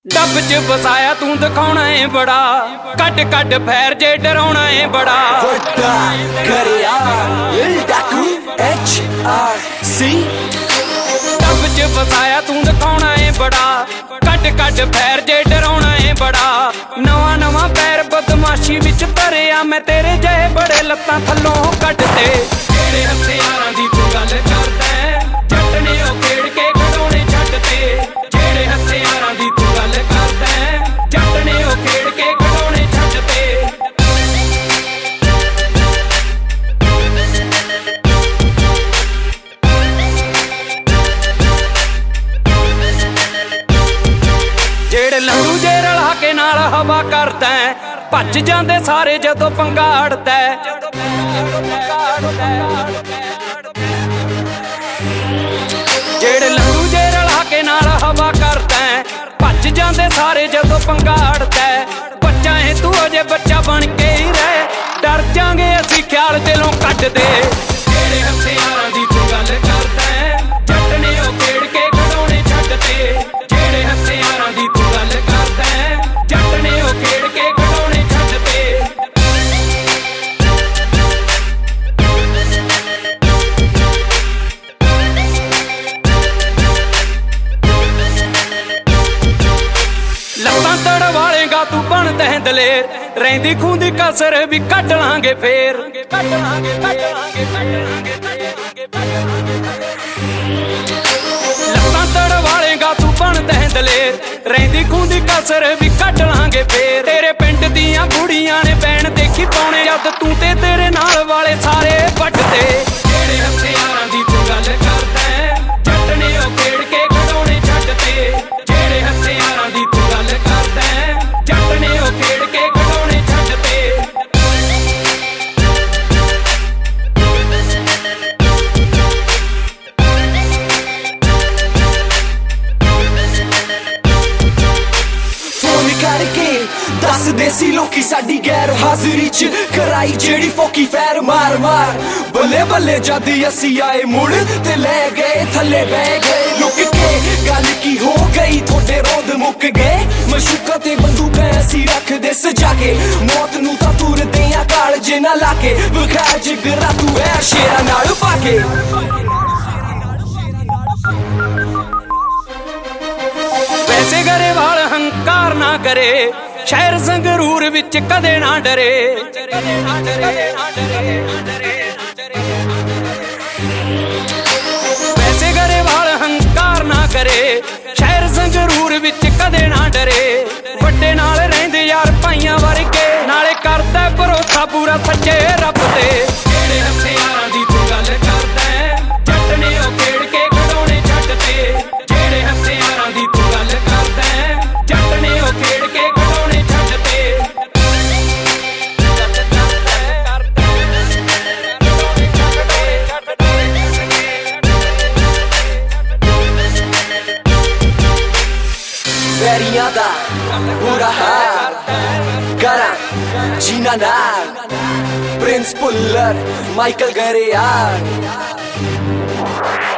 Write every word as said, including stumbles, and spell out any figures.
dub च बसाया तू दिखाना है बड़ा कट कट फैर जे डराउना है बड़ा डब च बसाया तू दिखाना है बड़ा कट कट फैर जे डराउना है बड़ा नवा नवा पैर बदमाशी विच भरिया मैं तेरे जहे बड़े लत्तां थल्लों कटते तेरे हथियारां दी तू गल करदा जट ने ओ खेड़ के खड़ोने छड्डते जेड़े हथियारां दी तू गल करदा जट ने ओ खेड़ के खड़ोने छड्डते जेड़े लंडू जे रला के नाल हवा करदा भज जांदे सारे जदों पंगा अड़दा जेड़े लंडू जे रला के नाल हवा करदा भज जांदे सारे जदों पंगा अड़दा बच्चा है तू अजे बच्चा बन के ही रह डर जांगे असी ख्याल दिलों कट दे जेड़े हथियारां दी तू गल करदा जट ने ओ खेड़ के खड़ोने छड्डते जेड़े हथियारां दी तू गल करदा जट ने ओ खेड़ के खड़ोने छड्डते लत्तां तड़वालेगा तू बन दह दलेर रहिंदी खूंदी कसर भी कट लांगे फेर लत्तां तड़वालेगा तू बन दह दलेर रहिंदी खूंदी कसर भी कट लांगे फेर तेरे पिंड दियां बुढ़ियां ने बैन देखी पाउणे जद तू ते तेरे नाल वाले सारे पटते जेड़े हथियारां दी तू गल करदा जट ने ओ खेड़ के खड़ोने छड्डते जेड़े हथियारां दी तू गल करदा जट ने ओ खेड़ के खड़ोने छड्डते फोन करके दस देसी लोकी साडी गैर हाजिरी च कराई जेड़ी फोकी फैर मार मार बल्ले बल्ले जद असी आए मुड़ ते ले गए थल्ले बह गए लुक के गल की हो गई थोड़े रोंद मुक गए मशूका ते बंदूकां असी रख दे सजा के मौत नू तां तुरदे आ कालजे ना लाके विखा जिगरा तू है शेरा नाल पाके वैसे करे वाल हंकार ना करे शहर संगरूर विच कदे ना डरे वैसे करे वाल हंकार ना करे शहर संगरूर विच कदे ना डरे वड्डे नाल रहिंदे यार भाइयां वर्गे नाले करदा भरोसा पूरा सच्चे रब ते जेड़े हथियारां दी तू गल करदा जट ने ओ खेड़ के खड़ोने छड्डते जेड़े हथियारां दी तू गल करदा जट ने ओ खेड़ के खड़ोने छड्डते वैरियां दा बुरा हाल करा जीना नाल प्रिंस पुल्लर माइकल गरेयार